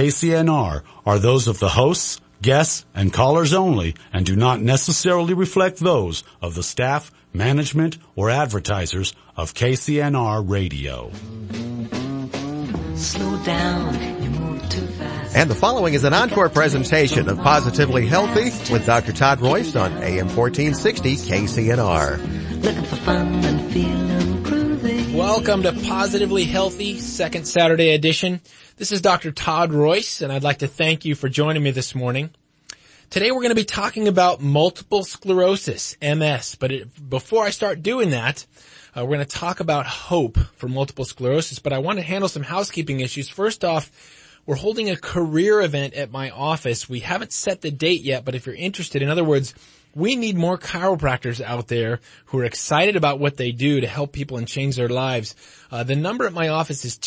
KCNR are those of the hosts, guests, and callers only and do not necessarily reflect those of the staff, management, or advertisers of KCNR Radio. Slow down, you move too fast. And the following is an encore presentation of Positively Healthy with Dr. Todd Royce on AM 1460 KCNR. Looking for fun and feeling groovy. Welcome to Positively Healthy, second Saturday edition. This is Dr. Todd Royce, and I'd like to thank you for joining me this morning. Today we're going to be talking about multiple sclerosis, MS, but before I start doing that, we're going to talk about hope for multiple sclerosis, but I want to handle some housekeeping issues. First off, we're holding a career event at my office. We haven't set the date yet, but if you're interested, in other words, we need more chiropractors out there who are excited about what they do to help people and change their lives. The number at my office is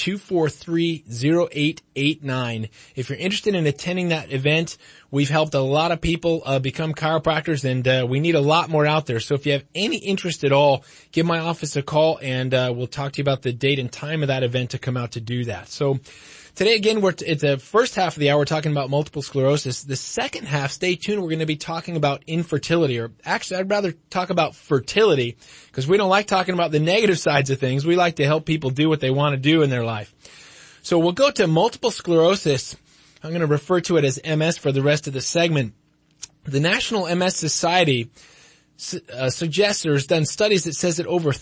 243-0889. If you're interested in attending that event, we've helped a lot of people become chiropractors, and we need a lot more out there. So if you have any interest at all, give my office a call, and we'll talk to you about the date and time of that event to come out to do that. So today, again, it's the first half of the hour, we're talking about multiple sclerosis. The second half, stay tuned, we're going to be talking about infertility, or actually, I'd rather talk about fertility, because we don't like talking about the negative sides of things. We like to help people do what they want to do in their life. So we'll go to multiple sclerosis. I'm going to refer to it as MS for the rest of the segment. The National MS Society suggests, or has done studies that says that over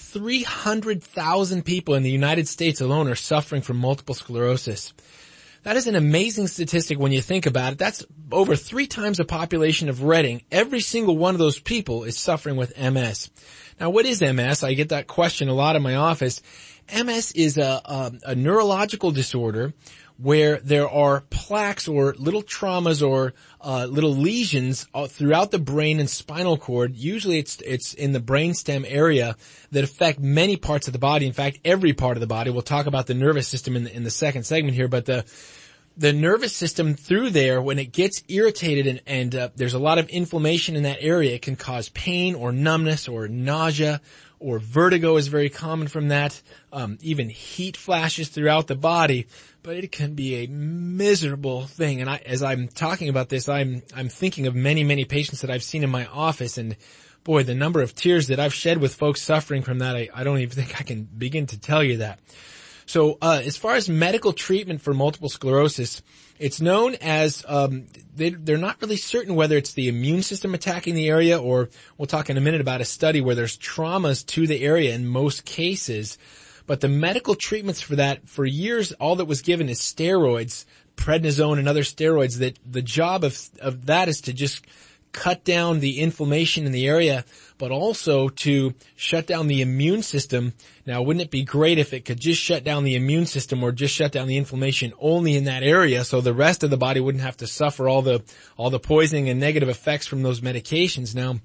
300,000 people in the United States alone are suffering from multiple sclerosis. That is an amazing statistic when you think about it. That's over 3 times the population of Reading. Every single one of those people is suffering with MS. Now, what is MS? I get that question a lot in my office. MS is a neurological disorder where there are plaques or little traumas or little lesions throughout the brain and spinal cord. Usually it's in the brainstem area that affect many parts of the body. In fact, every part of the body. We'll talk about the nervous system in the second segment here, but the nervous system through there, when it gets irritated and there's a lot of inflammation in that area, it can cause pain or numbness or nausea, or vertigo is very common from that, even heat flashes throughout the body, but it can be a miserable thing. And as I'm talking about this, I'm thinking of many, many patients that I've seen in my office, and boy, the number of tears that I've shed with folks suffering from that, I don't even think I can begin to tell you that. So, as far as medical treatment for multiple sclerosis, it's known as, they're not really certain whether it's the immune system attacking the area, or we'll talk in a minute about a study where there's traumas to the area in most cases. But the medical treatments for that, for years, all that was given is steroids, prednisone and other steroids, that the job of that is to just cut down the inflammation in the area, but also to shut down the immune system. Now, wouldn't it be great if it could just shut down the immune system, or just shut down the inflammation only in that area, so the rest of the body wouldn't have to suffer all the poisoning and negative effects from those medications? Now,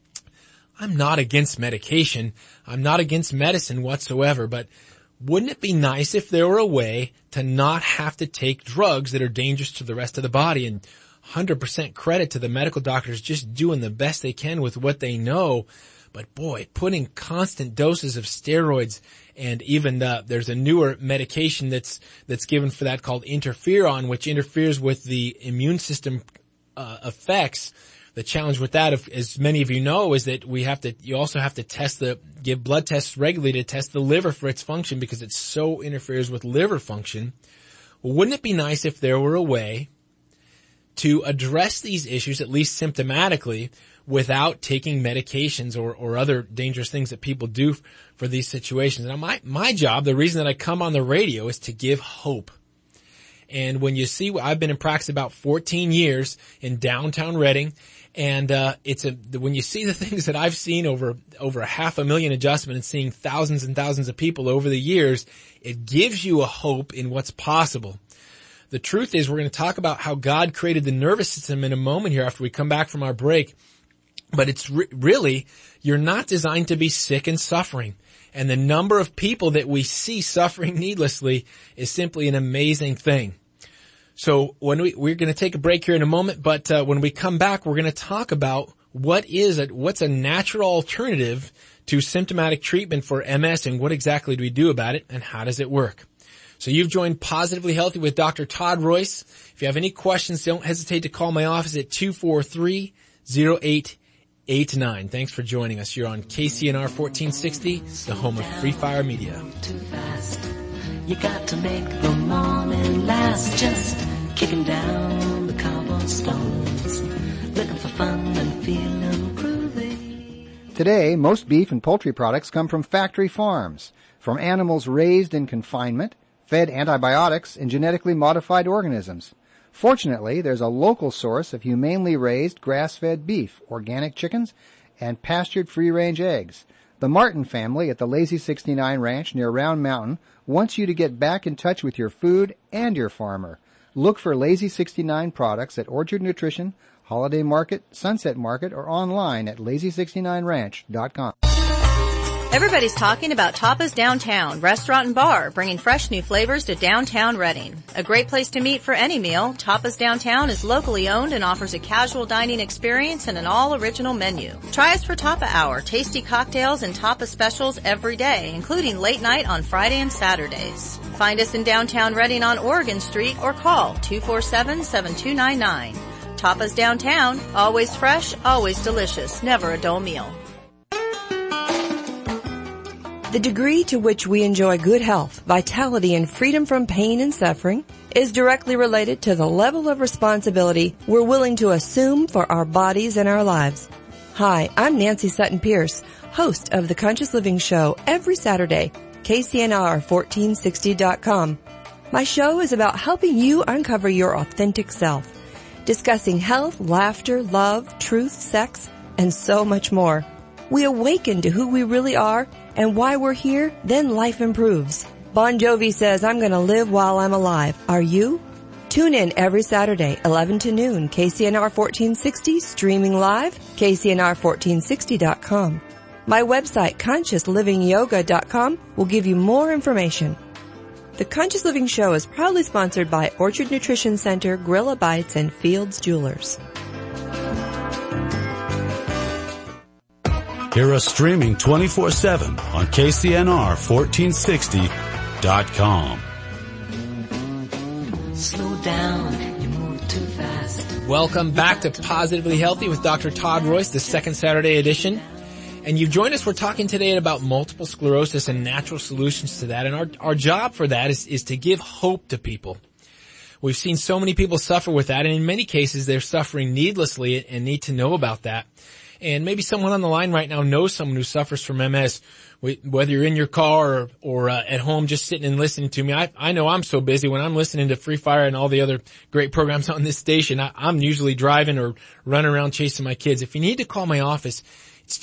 I'm not against medication. I'm not against medicine whatsoever, but wouldn't it be nice if there were a way to not have to take drugs that are dangerous to the rest of the body? And 100% credit to the medical doctors just doing the best they can with what they know. But boy, putting constant doses of steroids, and even there's a newer medication that's given for that called interferon, which interferes with the immune system effects. The challenge with that, as many of you know, is that you also have to give blood tests regularly to test the liver for its function, because it so interferes with liver function. Well, wouldn't it be nice if there were a way to address these issues, at least symptomatically, without taking medications or other dangerous things that people do for these situations? Now, my job, the reason that I come on the radio, is to give hope. And when you see, I've been in practice about 14 years in downtown Reading, and when you see the things that I've seen over 500,000 adjustment, and seeing thousands and thousands of people over the years, it gives you a hope in what's possible. The truth is, we're going to talk about how God created the nervous system in a moment here after we come back from our break. But it's really, you're not designed to be sick and suffering. And the number of people that we see suffering needlessly is simply an amazing thing. So we're going to take a break here in a moment, but when we come back, we're going to talk about what's a natural alternative to symptomatic treatment for MS, and what exactly do we do about it, and how does it work? So you've joined Positively Healthy with Dr. Todd Royce. If you have any questions, don't hesitate to call my office at 243-0889. Thanks for joining us. You're on KCNR 1460, the home of Free Fire Media. Too fast. You got to make the morning last. Just kicking down the cobblestones, looking for fun and feeling groovy. Today, most beef and poultry products come from factory farms, from animals raised in confinement, fed antibiotics and genetically modified organisms. Fortunately, there's a local source of humanely raised grass-fed beef, organic chickens, and pastured free-range eggs. The Martin family at the Lazy 69 Ranch near Round Mountain wants you to get back in touch with your food and your farmer. Look for Lazy 69 products at Orchard Nutrition, Holiday Market, Sunset Market, or online at lazy69ranch.com. Everybody's talking about Tapas Downtown, restaurant and bar, bringing fresh new flavors to downtown Reading. A great place to meet for any meal, Tapas Downtown is locally owned and offers a casual dining experience and an all-original menu. Try us for Tapa Hour, tasty cocktails and Tapa specials every day, including late night on Friday and Saturdays. Find us in downtown Reading on Oregon Street or call 247-7299. Tapas Downtown, always fresh, always delicious, never a dull meal. The degree to which we enjoy good health, vitality, and freedom from pain and suffering is directly related to the level of responsibility we're willing to assume for our bodies and our lives. Hi, I'm Nancy Sutton Pierce, host of The Conscious Living Show every Saturday, KCNR1460.com. My show is about helping you uncover your authentic self, discussing health, laughter, love, truth, sex, and so much more. We awaken to who we really are and why we're here, then life improves. Bon Jovi says, I'm going to live while I'm alive. Are you? Tune in every Saturday, 11 to noon, KCNR 1460, streaming live, KCNR1460.com. My website, ConsciousLivingYoga.com, will give you more information. The Conscious Living Show is proudly sponsored by Orchard Nutrition Center, Gorilla Bites, and Fields Jewelers. Hear us streaming 24/7 on KCNR1460.com. Slow down, you move too fast. Welcome back to Positively Healthy with Dr. Todd Royce, the second Saturday edition. And you've joined us. We're talking today about multiple sclerosis and natural solutions to that. And our job for that is to give hope to people. We've seen so many people suffer with that, and in many cases they're suffering needlessly and need to know about that. And maybe someone on the line right now knows someone who suffers from MS, whether you're in your car or at home just sitting and listening to me. I know I'm so busy when I'm listening to Free Fire and all the other great programs on this station. I'm usually driving or running around chasing my kids. If you need to call my office, it's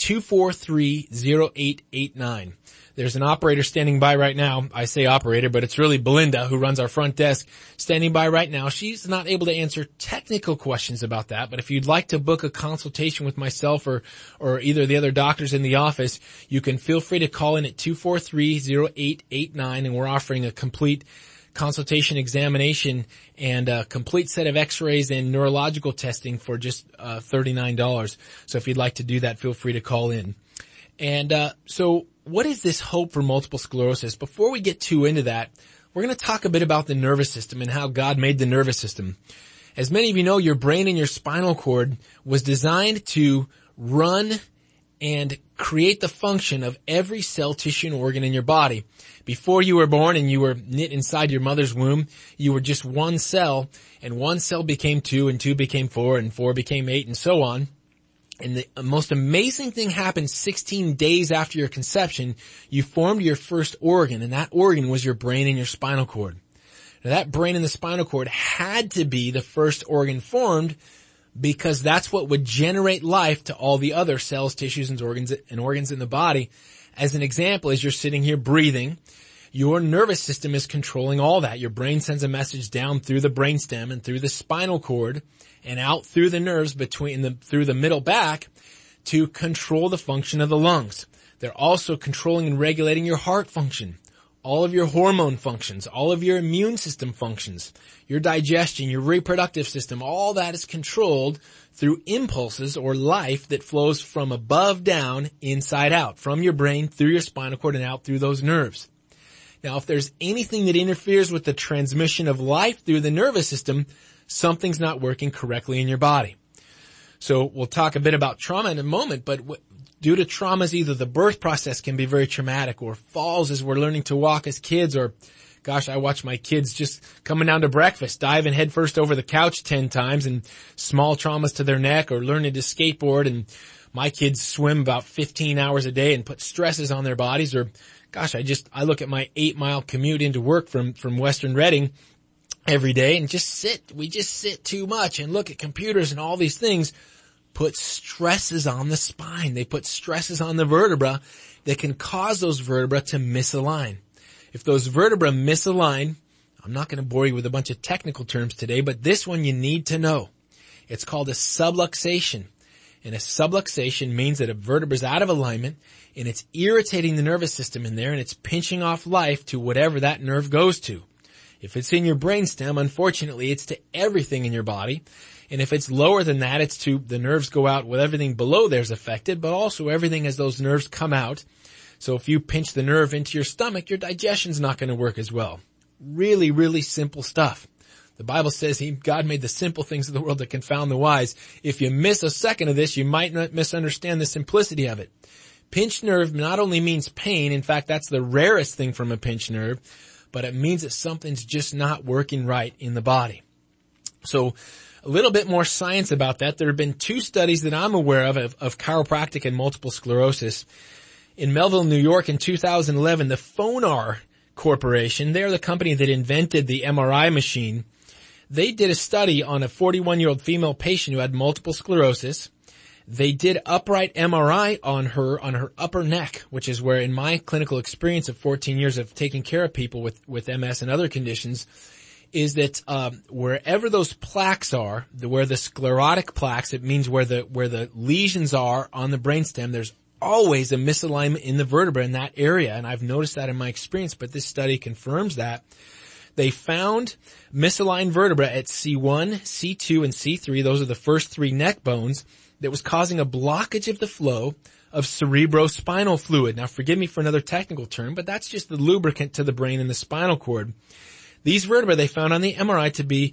243-0889. There's an operator standing by right now. I say operator, but it's really Belinda who runs our front desk standing by right now. She's not able to answer technical questions about that, but if you'd like to book a consultation with myself or either of the other doctors in the office, you can feel free to call in at 243-0889, and we're offering a complete consultation examination and a complete set of x-rays and neurological testing for just $39. So if you'd like to do that, feel free to call in. And so what is this hope for multiple sclerosis? Before we get too into that, we're going to talk a bit about the nervous system and how God made the nervous system. As many of you know, your brain and your spinal cord was designed to run and create the function of every cell, tissue, and organ in your body. Before you were born and you were knit inside your mother's womb, you were just one cell, and one cell became two, and two became four, and four became eight, and so on. And the most amazing thing happened 16 days after your conception. You formed your first organ, and that organ was your brain and your spinal cord. Now, that brain and the spinal cord had to be the first organ formed because that's what would generate life to all the other cells, tissues, and organs in the body. As an example, as you're sitting here breathing, your nervous system is controlling all that. Your brain sends a message down through the brainstem and through the spinal cord and out through the nerves through the middle back to control the function of the lungs. They're also controlling and regulating your heart function, all of your hormone functions, all of your immune system functions, your digestion, your reproductive system. All that is controlled through impulses or life that flows from above down, inside out, from your brain through your spinal cord and out through those nerves. Now, if there's anything that interferes with the transmission of life through the nervous system, something's not working correctly in your body. So we'll talk a bit about trauma in a moment, but due to traumas, either the birth process can be very traumatic, or falls as we're learning to walk as kids, or gosh, I watch my kids just coming down to breakfast, diving headfirst over the couch 10 times, and small traumas to their neck, or learning to skateboard, and my kids swim about 15 hours a day and put stresses on their bodies. Or gosh, I look at my 8-mile commute into work from Western Reading every day and we just sit too much and look at computers, and all these things put stresses on the spine. They put stresses on the vertebra that can cause those vertebrae to misalign. If those vertebrae misalign, I'm not going to bore you with a bunch of technical terms today, but this one you need to know. It's called a subluxation. And a subluxation means that a vertebra is out of alignment, and it's irritating the nervous system in there, and it's pinching off life to whatever that nerve goes to. If it's in your brainstem, unfortunately, it's to everything in your body. And if it's lower than that, it's to the nerves go out with everything below there's affected, but also everything as those nerves come out. So if you pinch the nerve into your stomach, your digestion's not going to work as well. Really, really simple stuff. The Bible says God made the simple things of the world to confound the wise. If you miss a second of this, you might not misunderstand the simplicity of it. Pinched nerve not only means pain, in fact, that's the rarest thing from a pinched nerve, but it means that something's just not working right in the body. So a little bit more science about that. There have been 2 studies that I'm aware of chiropractic and multiple sclerosis. In Melville, New York in 2011, the Phonar Corporation, they're the company that invented the MRI machine. They did a study on a 41-year-old female patient who had multiple sclerosis. They did upright MRI on her upper neck, which is where, in my clinical experience of 14 years of taking care of people with MS and other conditions, is that wherever those plaques are, where the sclerotic plaques, it means where the lesions are on the brainstem, there's always a misalignment in the vertebra in that area. And I've noticed that in my experience, but this study confirms that. They found misaligned vertebra at C1, C2, and C3. Those are the first 3 neck bones that was causing a blockage of the flow of cerebrospinal fluid. Now, forgive me for another technical term, but that's just the lubricant to the brain and the spinal cord. These vertebrae they found on the MRI to be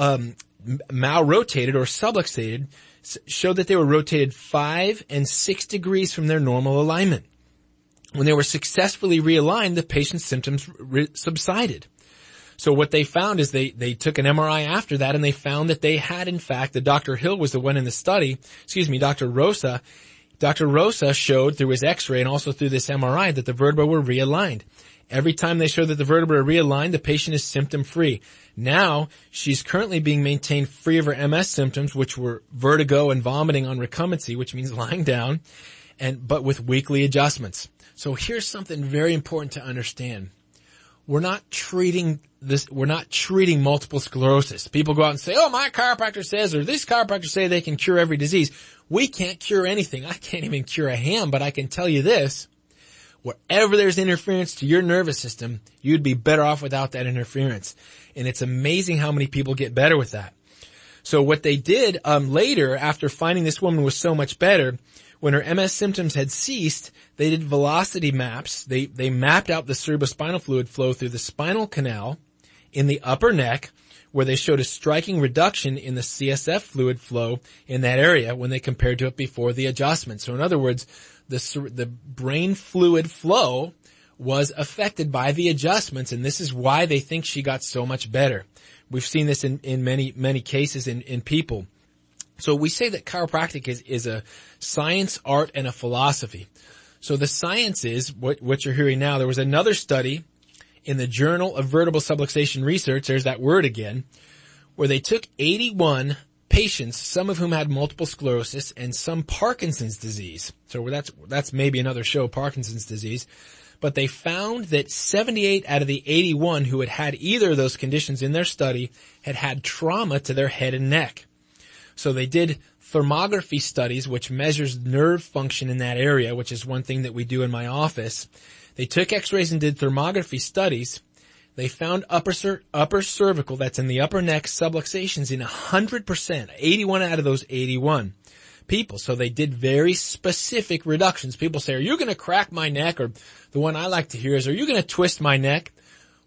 malrotated or subluxated, showed that they were rotated 5 and 6 degrees from their normal alignment. When they were successfully realigned, the patient's symptoms subsided. So what they found is they took an MRI after that, and they found that they had, in fact, Dr. Hill was the one in the study, Dr. Rosa. Dr. Rosa showed through his x-ray and also through this MRI that the vertebrae were realigned. Every time they show that the vertebrae are realigned, the patient is symptom-free. Now, she's currently being maintained free of her MS symptoms, which were vertigo and vomiting on recumbency, which means lying down, but with weekly adjustments. So here's something very important to understand. We're not treating multiple sclerosis. People go out and say, oh, my chiropractor says, or this chiropractor say they can cure every disease. We can't cure anything. I can't even cure a ham, but I can tell you this. Wherever there's interference to your nervous system, you'd be better off without that interference. And it's amazing how many people get better with that. So what they did later, after finding this woman was so much better, when her MS symptoms had ceased, they did velocity maps. They mapped out the cerebrospinal fluid flow through the spinal canal in the upper neck, where they showed a striking reduction in the CSF fluid flow in that area when they compared to it before the adjustment. So in other words, the brain fluid flow was affected by the adjustments, and this is why they think she got so much better. We've seen this in many cases in people. So we say that chiropractic is a science, art, and a philosophy. So the science is what you're hearing now. There was another study in the Journal of Vertebral Subluxation Research, there's that word again, where they took 81 patients, some of whom had multiple sclerosis and some Parkinson's disease. So that's maybe another show, Parkinson's disease. But they found that 78 out of the 81 who had either of those conditions in their study had trauma to their head and neck. So they did thermography studies, which measures nerve function in that area, which is one thing that we do in my office. They took x-rays and did thermography studies. They found upper cervical, that's in the upper neck, subluxations in 100%, 81 out of those 81 people. So they did very specific reductions. People say, are you going to crack my neck? Or the one I like to hear is, are you going to twist my neck?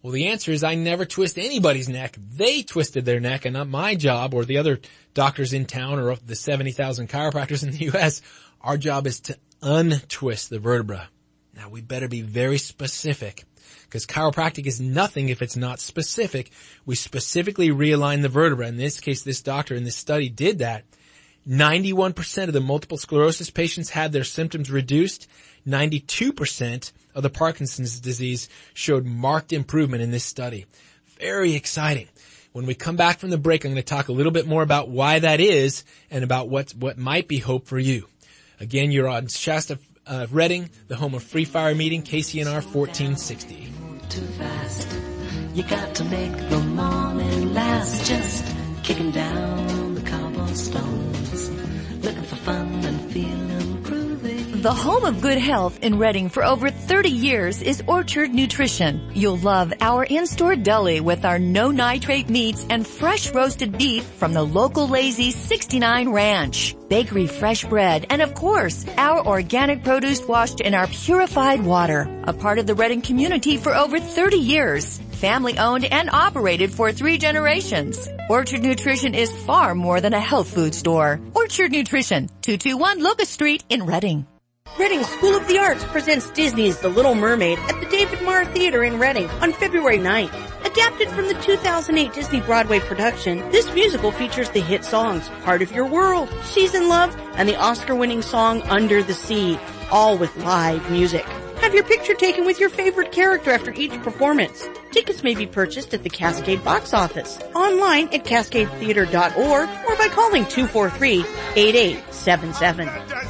Well, the answer is I never twist anybody's neck. They twisted their neck, and not my job or the other doctors in town or the 70,000 chiropractors in the U.S. Our job is to untwist the vertebra. Now, we better be very specific, because chiropractic is nothing if it's not specific. We specifically realign the vertebra. In this case, this doctor in this study did that. 91% of the multiple sclerosis patients had their symptoms reduced. 92% of the Parkinson's disease showed marked improvement in this study. Very exciting. When we come back from the break, I'm going to talk a little bit more about why that is and about what might be hope for you. Again, you're on Shasta, Redding, the home of Free Fire Meeting, KCNR 1460. Too fast. You got to make the morning last, just kicking down the cobblestones, looking for fun and feeling groovy. The home of good health in Redding for over 30 years is Orchard Nutrition. You'll love our in-store deli with our no-nitrate meats and fresh roasted beef from the local Lazy 69 Ranch. Bakery fresh bread, and of course, our organic produce washed in our purified water. A part of the Redding community for over 30 years. Family owned and operated for 3 generations. Orchard Nutrition is far more than a health food store. Orchard Nutrition, 221 Locust Street in Redding. Reading School of the Arts presents Disney's The Little Mermaid at the David Marr Theater in Reading on February 9th. Adapted from the 2008 Disney Broadway production, this musical features the hit songs Part of Your World, She's in Love, and the Oscar-winning song Under the Sea, all with live music. Have your picture taken with your favorite character after each performance. Tickets may be purchased at the Cascade box office, online at cascadetheater.org, or by calling 243-8877.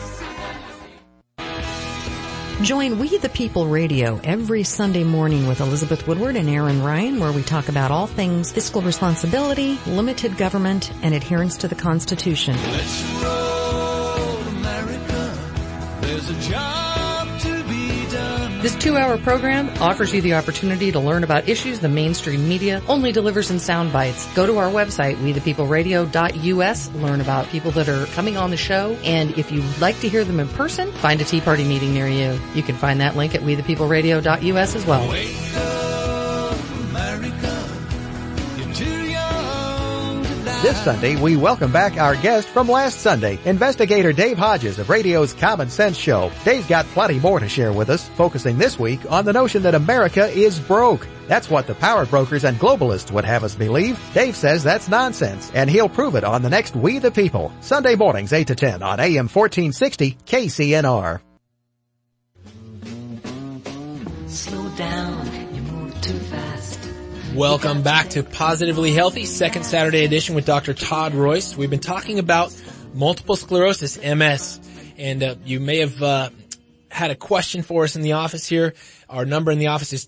Join We the People Radio every Sunday morning with Elizabeth Woodward and Aaron Ryan, where we talk about all things fiscal responsibility, limited government, and adherence to the Constitution. Let's roll, America. There's a job to be done. This 2-hour program offers you the opportunity to learn about issues the mainstream media only delivers in sound bites. Go to our website, wethepeopleradio.us, learn about people that are coming on the show, and if you'd like to hear them in person, find a Tea Party meeting near you. You can find that link at wethepeopleradio.us as well. Wake up, America. You're too young to die. This Sunday, we welcome back our guest from last Sunday, investigator Dave Hodges of radio's Common Sense Show. Dave's got plenty more to share with us, focusing this week on the notion that America is broke. That's what the power brokers and globalists would have us believe. Dave says that's nonsense, and he'll prove it on the next We the People, Sunday mornings 8 to 10 on AM 1460 KCNR. Slow down, you move too fast. Welcome back to Positively Healthy, second Saturday edition with Dr. Todd Royce. We've been talking about multiple sclerosis, MS, and you may have had a question for us in the office here. Our number in the office is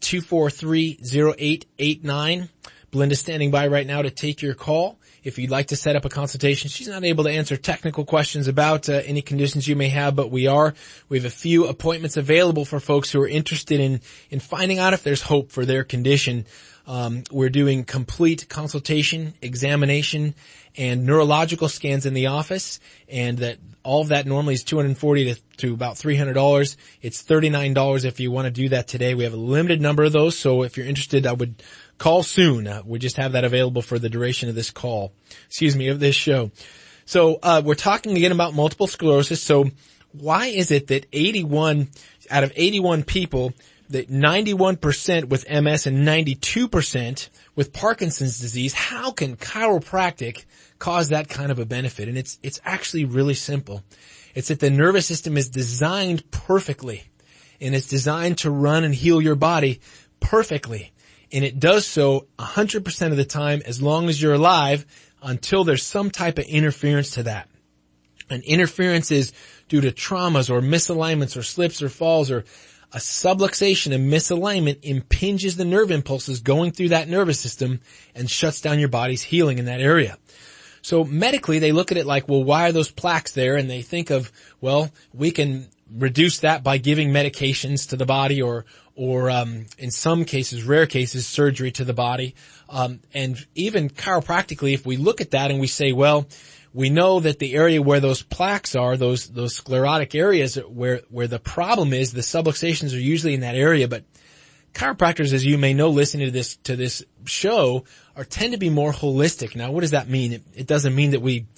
243-0889. Belinda's standing by right now to take your call. If you'd like to set up a consultation, she's not able to answer technical questions about any conditions you may have, but we have a few appointments available for folks who are interested in finding out if there's hope for their condition. We're doing complete consultation, examination, and neurological scans in the office, and that all of that normally is $240 to about $300. It's $39 if you want to do that today. We have a limited number of those, so if you're interested, I would call soon. We just have that available for the duration of this call. Of this show. So, we're talking again about multiple sclerosis. So, why is it that 81 out of 81 people, that 91% with MS and 92% with Parkinson's disease, how can chiropractic cause that kind of a benefit? And it's actually really simple. It's that the nervous system is designed perfectly, and it's designed to run and heal your body perfectly. And it does so 100% of the time as long as you're alive, until there's some type of interference to that. And interference is due to traumas or misalignments or slips or falls, or a subluxation and misalignment impinges the nerve impulses going through that nervous system and shuts down your body's healing in that area. So medically, they look at it like, well, why are those plaques there? And they think of, well, we can reduce that by giving medications to the body, or in some cases, rare cases, surgery to the body. And even chiropractically, if we look at that and we say, well, we know that the area where those plaques are, those sclerotic areas where the problem is, the subluxations are usually in that area, but chiropractors, as you may know, listening to this show, tend to be more holistic. Now, what does that mean? It doesn't mean that we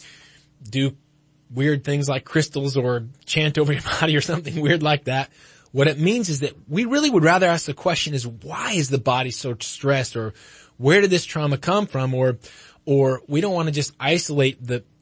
do weird things like crystals or chant over your body or something weird like that. What it means is that we really would rather ask the question is, why is the body so stressed, or where did this trauma come from, or we don't want to just isolate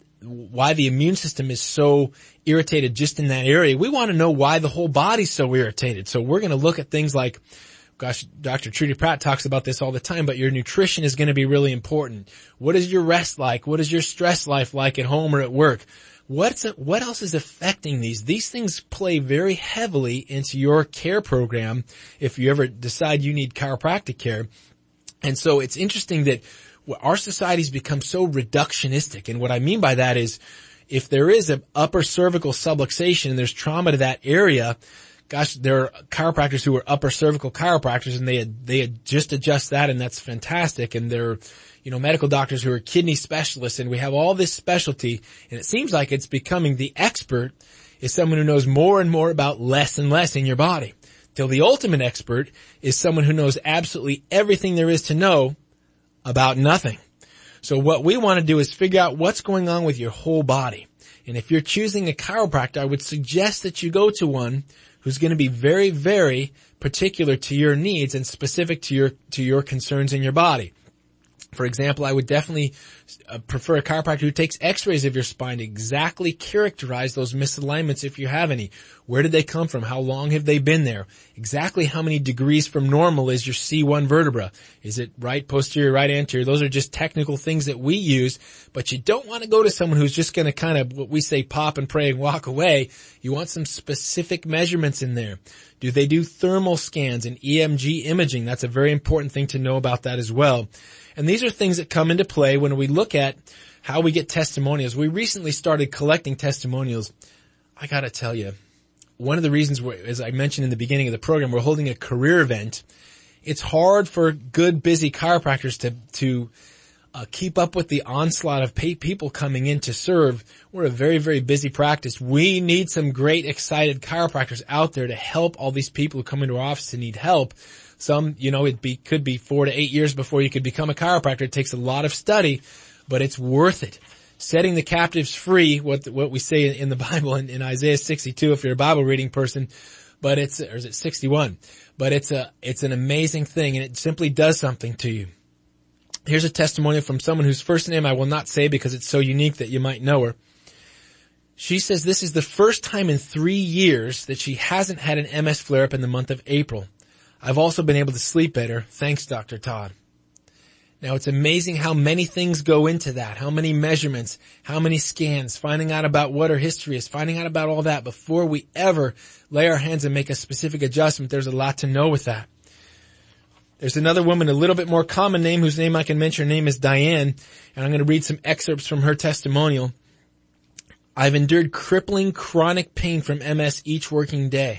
why the immune system is so irritated just in that area. We want to know why the whole body's so irritated. So we're going to look at things like, gosh, Dr. Trudy Pratt talks about this all the time, but your nutrition is going to be really important. What is your rest like? What is your stress life like at home or at work? What else is affecting these? These things play very heavily into your care program if you ever decide you need chiropractic care. And so it's interesting that our society's become so reductionistic. And what I mean by that is, if there is an upper cervical subluxation and there's trauma to that area, gosh, there are chiropractors who are upper cervical chiropractors, and they just adjust that, and that's fantastic. And there are, medical doctors who are kidney specialists, and we have all this specialty, and it seems like it's becoming the expert is someone who knows more and more about less and less in your body, till the ultimate expert is someone who knows absolutely everything there is to know about nothing. So what we want to do is figure out what's going on with your whole body. And if you're choosing a chiropractor, I would suggest that you go to one who's going to be very, very particular to your needs and specific to your concerns in your body. For example, I would definitely prefer a chiropractor who takes x-rays of your spine to exactly characterize those misalignments if you have any. Where did they come from? How long have they been there? Exactly how many degrees from normal is your C1 vertebra? Is it right posterior, right anterior? Those are just technical things that we use, but you don't want to go to someone who's just going to kind of, what we say, pop and pray and walk away. You want some specific measurements in there. Do they do thermal scans and EMG imaging? That's a very important thing to know about that as well. And these are things that come into play when we look at how we get testimonials. We recently started collecting testimonials. I gotta tell you, one of the reasons, as I mentioned in the beginning of the program, we're holding a career event. It's hard for good, busy chiropractors to keep up with the onslaught of people coming in to serve. We're a very, very busy practice. We need some great, excited chiropractors out there to help all these people who come into our office and need help. Some, could be 4 to 8 years before you could become a chiropractor. It takes a lot of study, but it's worth it. Setting the captives free, what we say in the Bible in Isaiah 62, if you're a Bible reading person, or is it 61? But it's an amazing thing, and it simply does something to you. Here's a testimonial from someone whose first name I will not say because it's so unique that you might know her. She says this is the first time in 3 years that she hasn't had an MS flare-up in the month of April. I've also been able to sleep better. Thanks, Dr. Todd. Now, it's amazing how many things go into that, how many measurements, how many scans, finding out about what her history is, finding out about all that before we ever lay our hands and make a specific adjustment. There's a lot to know with that. There's another woman, a little bit more common name, whose name I can mention. Her name is Diane, and I'm going to read some excerpts from her testimonial. I've endured crippling chronic pain from MS each working day.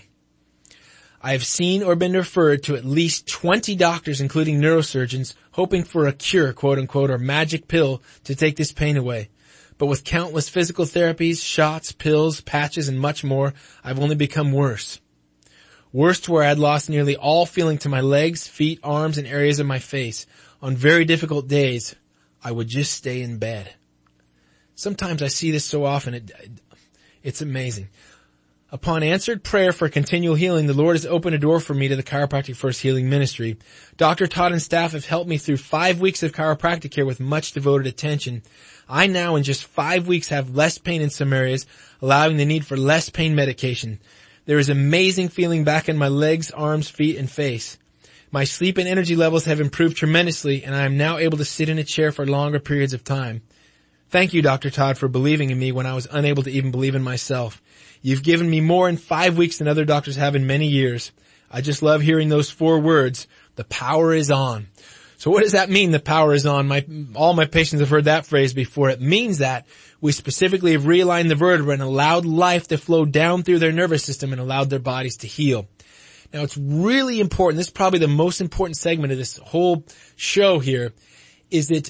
I have seen or been referred to at least 20 doctors, including neurosurgeons, hoping for a cure, quote unquote, or magic pill to take this pain away. But with countless physical therapies, shots, pills, patches, and much more, I've only become worse. Worse to where I had lost nearly all feeling to my legs, feet, arms, and areas of my face. On very difficult days, I would just stay in bed. Sometimes I see this so often, it's amazing. Upon answered prayer for continual healing, the Lord has opened a door for me to the Chiropractic First Healing Ministry. Dr. Todd and staff have helped me through 5 weeks of chiropractic care with much devoted attention. I now, in just 5 weeks, have less pain in some areas, allowing the need for less pain medication. There is amazing feeling back in my legs, arms, feet, and face. My sleep and energy levels have improved tremendously, and I am now able to sit in a chair for longer periods of time. Thank you, Dr. Todd, for believing in me when I was unable to even believe in myself. You've given me more in 5 weeks than other doctors have in many years. I just love hearing those 4 words. The power is on. So what does that mean, the power is on? All my patients have heard that phrase before. It means that we specifically have realigned the vertebra and allowed life to flow down through their nervous system and allowed their bodies to heal. Now, it's really important. This is probably the most important segment of this whole show here, is that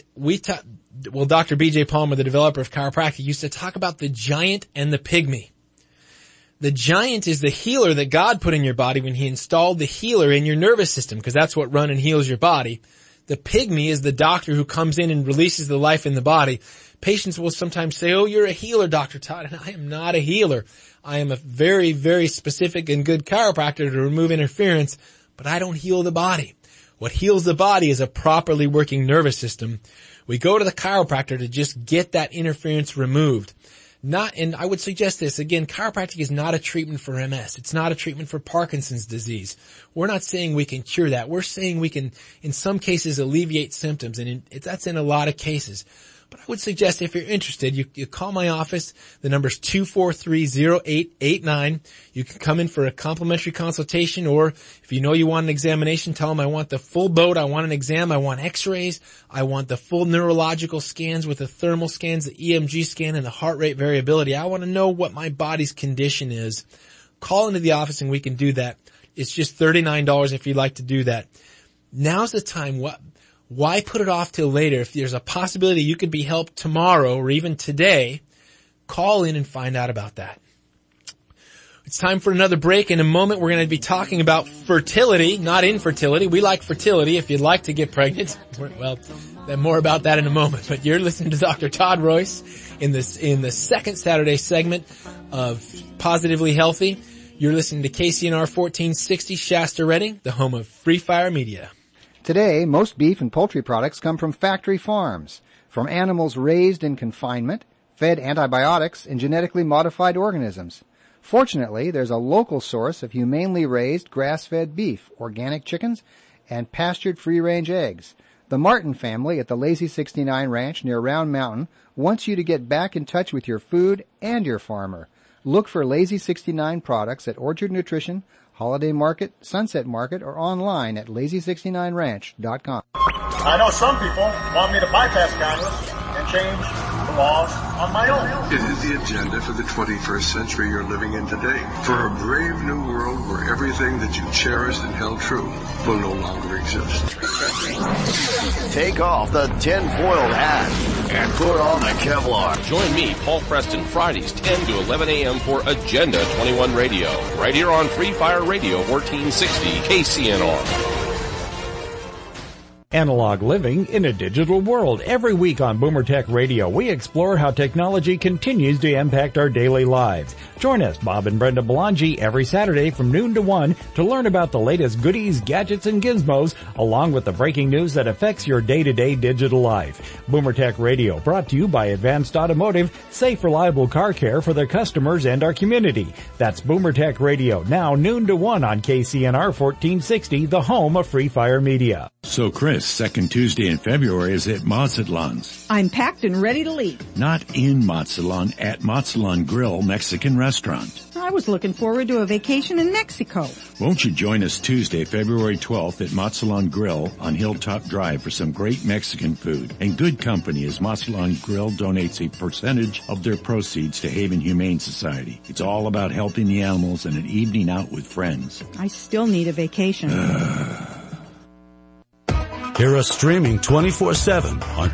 Dr. B.J. Palmer, the developer of chiropractic, used to talk about the giant and the pygmy. The giant is the healer that God put in your body when he installed the healer in your nervous system, because that's what runs and heals your body. The pygmy is the doctor who comes in and releases the life in the body. Patients will sometimes say, oh, you're a healer, Dr. Todd. And I am not a healer. I am a very, very specific and good chiropractor to remove interference, but I don't heal the body. What heals the body is a properly working nervous system. We go to the chiropractor to just get that interference removed. And I would suggest this, again, chiropractic is not a treatment for MS. It's not a treatment for Parkinson's disease. We're not saying we can cure that. We're saying we can, in some cases, alleviate symptoms, and that's in a lot of cases. But I would suggest if you're interested, you call my office. The number's 243-0889. You can come in for a complimentary consultation, or if you know you want an examination, tell them I want the full boat, I want an exam, I want x-rays, I want the full neurological scans with the thermal scans, the EMG scan, and the heart rate variability. I want to know what my body's condition is. Call into the office and we can do that. It's just $39 if you'd like to do that. Now's the time. Why put it off till later? If there's a possibility you could be helped tomorrow or even today, call in and find out about that. It's time for another break. In a moment, we're going to be talking about fertility, not infertility. We like fertility. If you'd like to get pregnant, well, then more about that in a moment. But you're listening to Dr. Todd Royce in the second Saturday segment of Positively Healthy. You're listening to KCNR 1460 Shasta Redding, the home of Free Fire Media. Today, most beef and poultry products come from factory farms, from animals raised in confinement, fed antibiotics, and genetically modified organisms. Fortunately, there's a local source of humanely raised grass-fed beef, organic chickens, and pastured free-range eggs. The Martin family at the Lazy 69 Ranch near Round Mountain wants you to get back in touch with your food and your farmer. Look for Lazy 69 products at Orchard Nutrition, Holiday Market, Sunset Market, or online at lazy69ranch.com. I know some people want me to bypass Congress and change the laws on my own. It is the agenda for the 21st century you're living in today. For a brave new world where everything that you cherished and held true will no longer exist. Take off the tinfoil hat and put on the Kevlar. Join me, Paul Preston, Fridays 10 to 11 a.m. for Agenda 21 Radio, right here on Free Fire Radio 1460 KCNR. Analog living in a digital world. Every week on Boomer Tech Radio, we explore how technology continues to impact our daily lives. Join us, Bob and Brenda Belangi, every Saturday from noon to 1 to learn about the latest goodies, gadgets, and gizmos, along with the breaking news that affects your day-to-day digital life. Boomer Tech Radio, brought to you by Advanced Automotive, safe, reliable car care for their customers and our community. That's Boomer Tech Radio, now noon to 1 on KCNR 1460, the home of Free Fire Media. So, Chris, second Tuesday in February is at Mazatlan's. I'm packed and ready to leave. Not in Mazatlan, at Mazatlan Grill Mexican Restaurant. I was looking forward to a vacation in Mexico. Won't you join us Tuesday, February 12th at Mazatlan Grill on Hilltop Drive for some great Mexican food and good company, as Mazatlan Grill donates a percentage of their proceeds to Haven Humane Society. It's all about helping the animals and an evening out with friends. I still need a vacation. Hear us streaming 24/7 on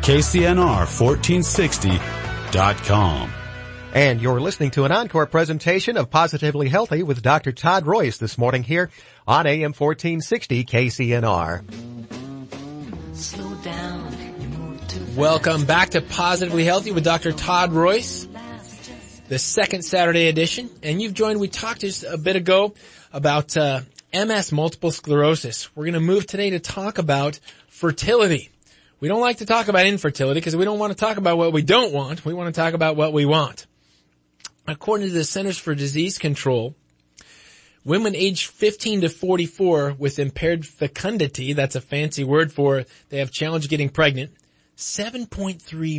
KCNR1460.com. And you're listening to an encore presentation of Positively Healthy with Dr. Todd Royce this morning here on AM 1460 KCNR. Slow down. Welcome back to Positively Healthy with Dr. Todd Royce, the second Saturday edition. And you've joined, we talked just a bit ago about MS, multiple sclerosis. We're going to move today to talk about fertility. We don't like to talk about infertility because we don't want to talk about what we don't want. We want to talk about what we want. According to the Centers for Disease Control, women aged 15 to 44 with impaired fecundity, that's a fancy word for they have challenge getting pregnant, 7.3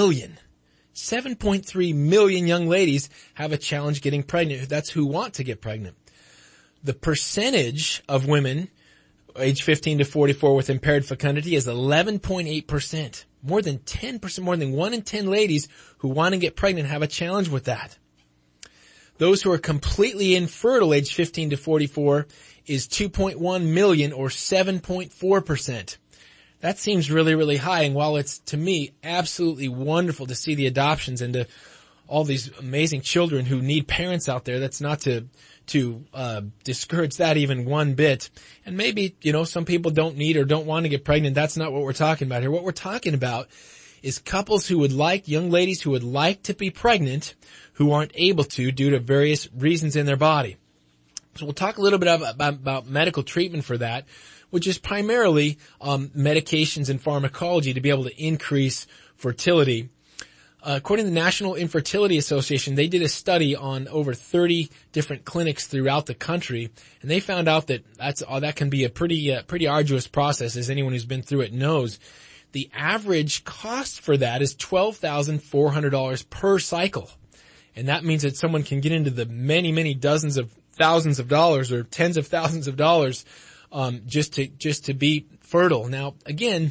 million young ladies have a challenge getting pregnant. That's who want to get pregnant. The percentage of women age 15 to 44 with impaired fecundity is 11.8%. More than 10%, more than 1 in 10 ladies who want to get pregnant have a challenge with that. Those who are completely infertile age 15 to 44 is 2.1 million or 7.4%. That seems really, really high. And while it's, to me, absolutely wonderful to see the adoptions and to all these amazing children who need parents out there. That's not to discourage that even one bit. And maybe, some people don't need or don't want to get pregnant. That's not what we're talking about here. What we're talking about is couples who would like, young ladies who would like to be pregnant, who aren't able to due to various reasons in their body. So we'll talk a little bit about medical treatment for that, which is primarily medications and pharmacology to be able to increase fertility. According to the National Infertility Association, they did a study on over 30 different clinics throughout the country, and they found out that that can be a pretty arduous process, as anyone who's been through it knows. The average cost for that is $12,400 per cycle, and that means that someone can get into the many, many dozens of thousands of dollars or tens of thousands of dollars just to be fertile. Now, again,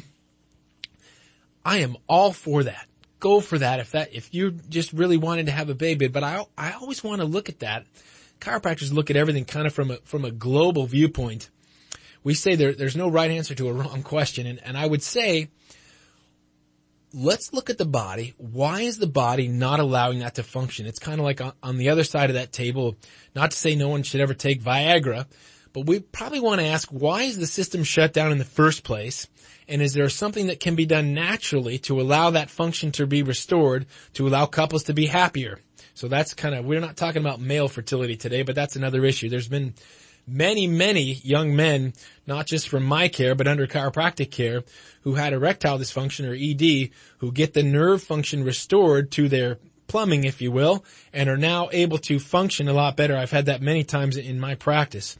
I am all for that. Go for that if you just really wanted to have a baby. But I always want to look at that. Chiropractors look at everything kind of from a global viewpoint. We say there's no right answer to a wrong question, and I would say, let's look at the body. Why is the body not allowing that to function? It's kind of like on the other side of that table. Not to say no one should ever take Viagra, but we probably want to ask, why is the system shut down in the first place? And is there something that can be done naturally to allow that function to be restored, to allow couples to be happier? So that's we're not talking about male fertility today, but that's another issue. There's been many, many young men, not just from my care, but under chiropractic care, who had erectile dysfunction or ED, who get the nerve function restored to their plumbing, if you will, and are now able to function a lot better. I've had that many times in my practice.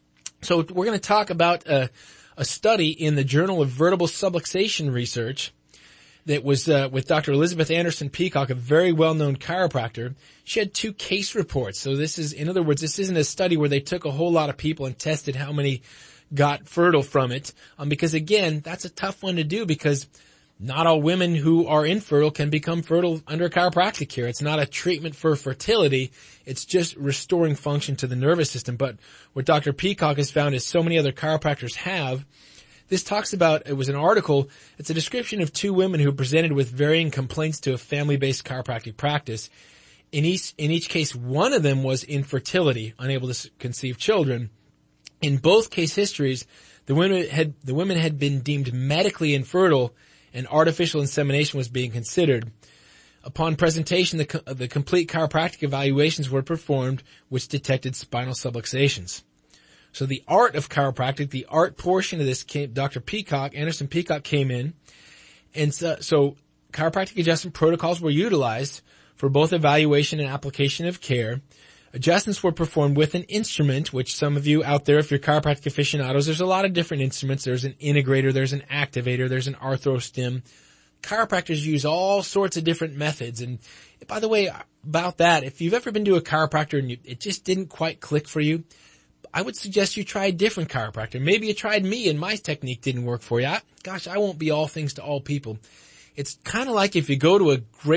So we're going to talk about a study in the Journal of Vertebral Subluxation Research that was with Dr. Elizabeth Anderson Peacock, a very well-known chiropractor. She had 2 case reports. So this is, in other words, this isn't a study where they took a whole lot of people and tested how many got fertile from it. Because again, that's a tough one to do because not all women who are infertile can become fertile under chiropractic care. It's not a treatment for fertility. It's just restoring function to the nervous system. But what Dr. Peacock has found, as so many other chiropractors have, this talks about, it was an article, it's a description of 2 women who presented with varying complaints to a family-based chiropractic practice. In each case, one of them was infertility, unable to conceive children. In both case histories, the women had been deemed medically infertile, and artificial insemination was being considered. Upon presentation, the complete chiropractic evaluations were performed, which detected spinal subluxations. So the art of chiropractic, the art portion of this Dr. Anderson Peacock came in, and so chiropractic adjustment protocols were utilized for both evaluation and application of care. Adjustments were performed with an instrument, which some of you out there, if you're chiropractic aficionados, there's a lot of different instruments. There's an integrator, there's an activator, there's an arthrostim. Chiropractors use all sorts of different methods. And by the way, about that, if you've ever been to a chiropractor and it just didn't quite click for you, I would suggest you try a different chiropractor. Maybe you tried me and my technique didn't work for you. I won't be all things to all people. It's kind of like if you go to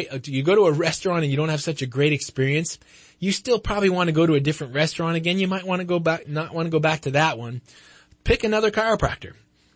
a restaurant and you don't have such a great experience, you still probably want to go to a different restaurant again. You might want to not want to go back to that one. Pick another chiropractor.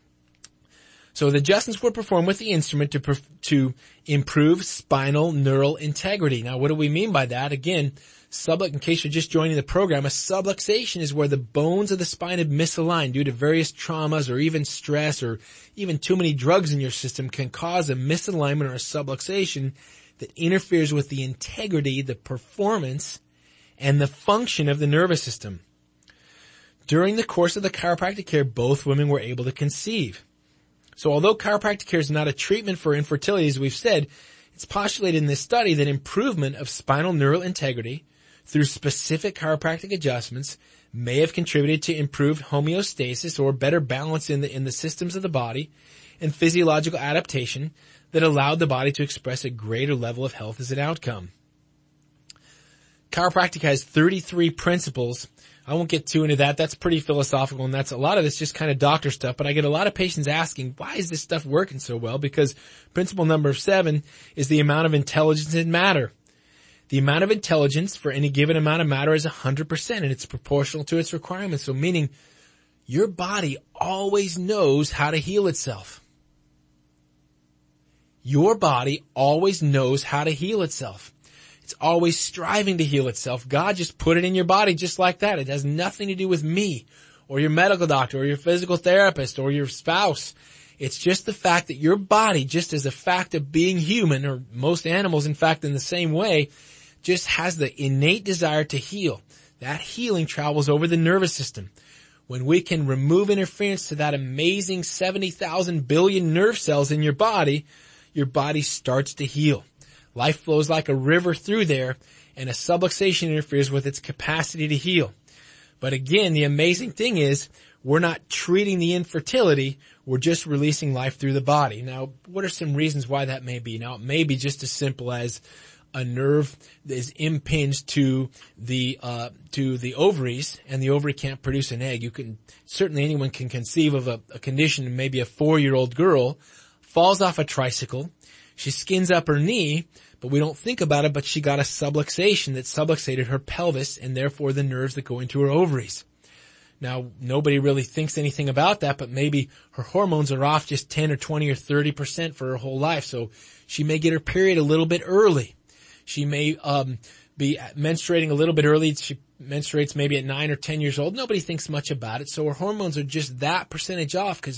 So the adjustments were performed with the instrument to improve spinal neural integrity. Now, what do we mean by that? Again, in case you're just joining the program, a subluxation is where the bones of the spine have misaligned due to various traumas or even stress or even too many drugs in your system can cause a misalignment or a subluxation that interferes with the integrity, the performance, and the function of the nervous system. During the course of the chiropractic care, both women were able to conceive. So although chiropractic care is not a treatment for infertility, as we've said, it's postulated in this study that improvement of spinal neural integrity through specific chiropractic adjustments may have contributed to improved homeostasis or better balance in the systems of the body and physiological adaptation that allowed the body to express a greater level of health as an outcome. Chiropractic has 33 principles. I won't get too into that. That's pretty philosophical, and that's a lot of it's just kind of doctor stuff. But I get a lot of patients asking, why is this stuff working so well? Because principle number 7 is the amount of intelligence in matter. The amount of intelligence for any given amount of matter is 100%, and it's proportional to its requirements. So meaning your body always knows how to heal itself. Your body always knows how to heal itself. It's always striving to heal itself. God just put it in your body just like that. It has nothing to do with me or your medical doctor or your physical therapist or your spouse. It's just the fact that your body, just as a fact of being human, or most animals, in fact, in the same way, just has the innate desire to heal. That healing travels over the nervous system. When we can remove interference to that amazing 70,000 billion nerve cells in your body starts to heal. Life flows like a river through there, and a subluxation interferes with its capacity to heal. But again, the amazing thing is, we're not treating the infertility, we're just releasing life through the body. Now, what are some reasons why that may be? Now, it may be just as simple as a nerve is impinged to the ovaries, and the ovary can't produce an egg. Certainly anyone can conceive of a condition, maybe a 4-year-old girl falls off a tricycle, she skins up her knee, but we don't think about it, but she got a subluxation that subluxated her pelvis and therefore the nerves that go into her ovaries. Now, nobody really thinks anything about that, but maybe her hormones are off just 10 or 20 or 30% for her whole life, so she may get her period a little bit early. She may be menstruating a little bit early. She menstruates maybe at 9 or 10 years old. Nobody thinks much about it, so her hormones are just that percentage off because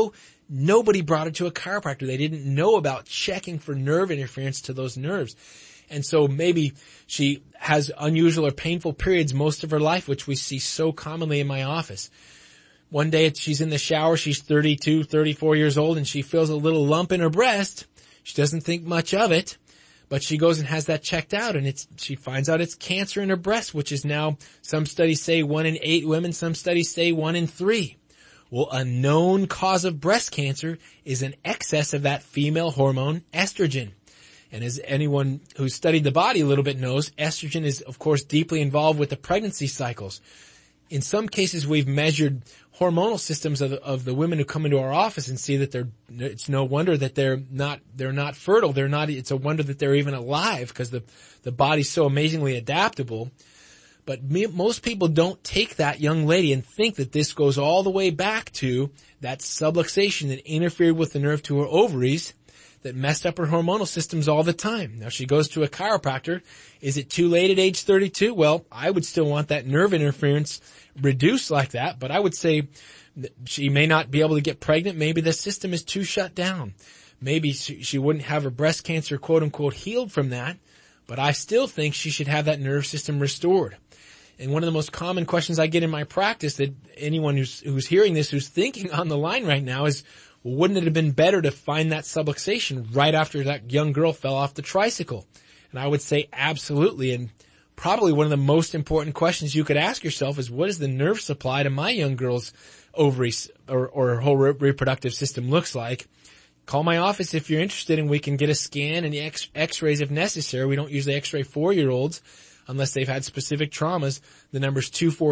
nobody brought her to a chiropractor. They didn't know about checking for nerve interference to those nerves. And so maybe she has unusual or painful periods most of her life, which we see so commonly in my office. One day she's in the shower, she's 32, 34 years old, and she feels a little lump in her breast. She doesn't think much of it, but she goes and has that checked out, and she finds out it's cancer in her breast, which is now, some studies say 1 in 8 women, some studies say 1 in 3. Well, a known cause of breast cancer is an excess of that female hormone, estrogen. And as anyone who's studied the body a little bit knows, estrogen is, of course, deeply involved with the pregnancy cycles. In some cases, we've measured hormonal systems of the women who come into our office and see that it's no wonder that they're not fertile. It's a wonder that they're even alive because the body's so amazingly adaptable. But most people don't take that young lady and think that this goes all the way back to that subluxation that interfered with the nerve to her ovaries that messed up her hormonal systems all the time. Now, she goes to a chiropractor. Is it too late at age 32? Well, I would still want that nerve interference reduced like that, but I would say she may not be able to get pregnant. Maybe the system is too shut down. Maybe she wouldn't have her breast cancer, quote unquote, healed from that, but I still think she should have that nerve system restored. And one of the most common questions I get in my practice that anyone who's hearing this, who's thinking on the line right now is, well, wouldn't it have been better to find that subluxation right after that young girl fell off the tricycle? And I would say absolutely. And probably one of the most important questions you could ask yourself is, what is the nerve supply to my young girl's ovaries or her whole reproductive system looks like? Call my office if you're interested, and we can get a scan and x-rays if necessary. We don't usually x-ray 4-year-olds unless they've had specific traumas. The number's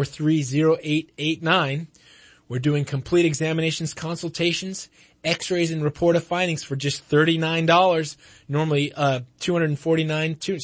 243-0889. We're doing complete examinations, consultations, x-rays, and report of findings for just $39. Normally, $239 to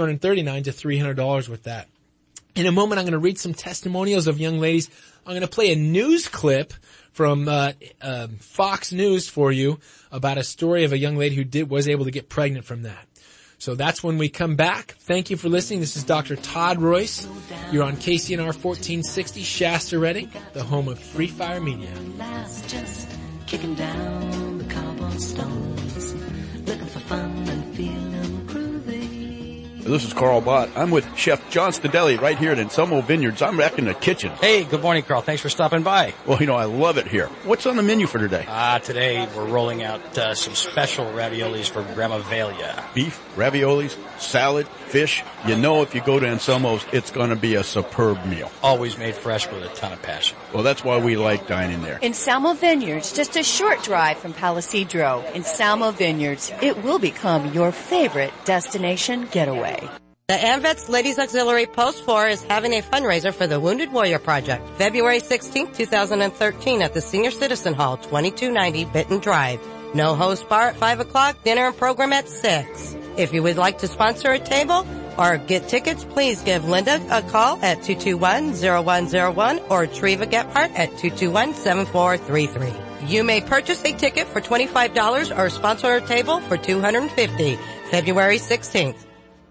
$300 with that. In a moment, I'm going to read some testimonials of young ladies. I'm going to play a news clip from Fox News for you about a story of a young lady who was able to get pregnant from that. So that's when we come back. Thank you for listening. This is Dr. Todd Royce. You're on KCNR 1460 Shasta Redding, the home of Free Fire Media. Just kicking down the cobblestones, looking for fun and feeling groovy. This is Carl Bott. I'm with Chef John Stadelli right here at Anselmo Vineyards. I'm back in the kitchen. Hey, good morning, Carl. Thanks for stopping by. Well, I love it here. What's on the menu for today? Today we're rolling out some special raviolis for Grandma Velia. Beef, raviolis, salad, fish. If you go to Anselmo's, it's going to be a superb meal. Always made fresh with a ton of passion. Well, that's why we like dining there. Anselmo Vineyards, just a short drive from Palisadro. Anselmo Vineyards, it will become your favorite destination getaway. The AMVETS Ladies Auxiliary Post 4 is having a fundraiser for the Wounded Warrior Project, February 16, 2013 at the Senior Citizen Hall, 2290 Benton Drive. No host bar at 5 o'clock, dinner and program at 6. If you would like to sponsor a table or get tickets, please give Linda a call at 221-0101 or Treva Gephardt at 221-7433. You may purchase a ticket for $25 or sponsor a table for $250, February 16th.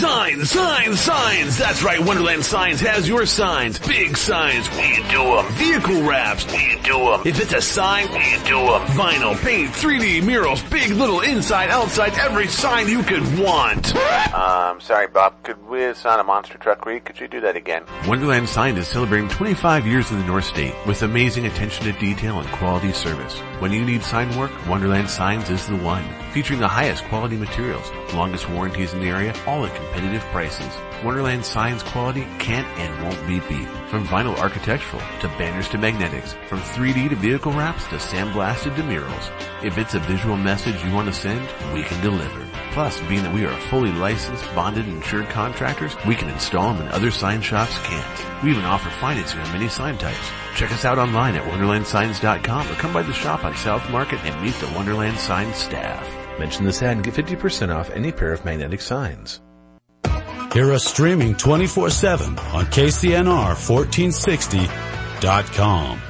Signs! That's right, Wonderland Signs has your signs. Big signs, we do them. Vehicle wraps, we do them. If it's a sign, we do them. Vinyl, paint, 3D murals, big, little, inside, outside, every sign you could want. Sorry, Bob. Could we assign a monster truck read? Could you do that again? Wonderland Signs is celebrating 25 years in the North State with amazing attention to detail and quality service. When you need sign work, Wonderland Signs is the one. Featuring the highest quality materials, longest warranties in the area, all at competitive prices. Wonderland Signs quality can't and won't be beat. From vinyl architectural to banners to magnetics, from 3D to vehicle wraps to sandblasted to murals. If it's a visual message you want to send, we can deliver. Plus, being that we are fully licensed, bonded, and insured contractors, we can install them and other sign shops can't. We even offer financing on many sign types. Check us out online at wonderlandsigns.com or come by the shop on South Market and meet the Wonderland Signs staff. Mention this ad and get 50% off any pair of magnetic signs. Hear us streaming 24/7 on KCNR1460.com.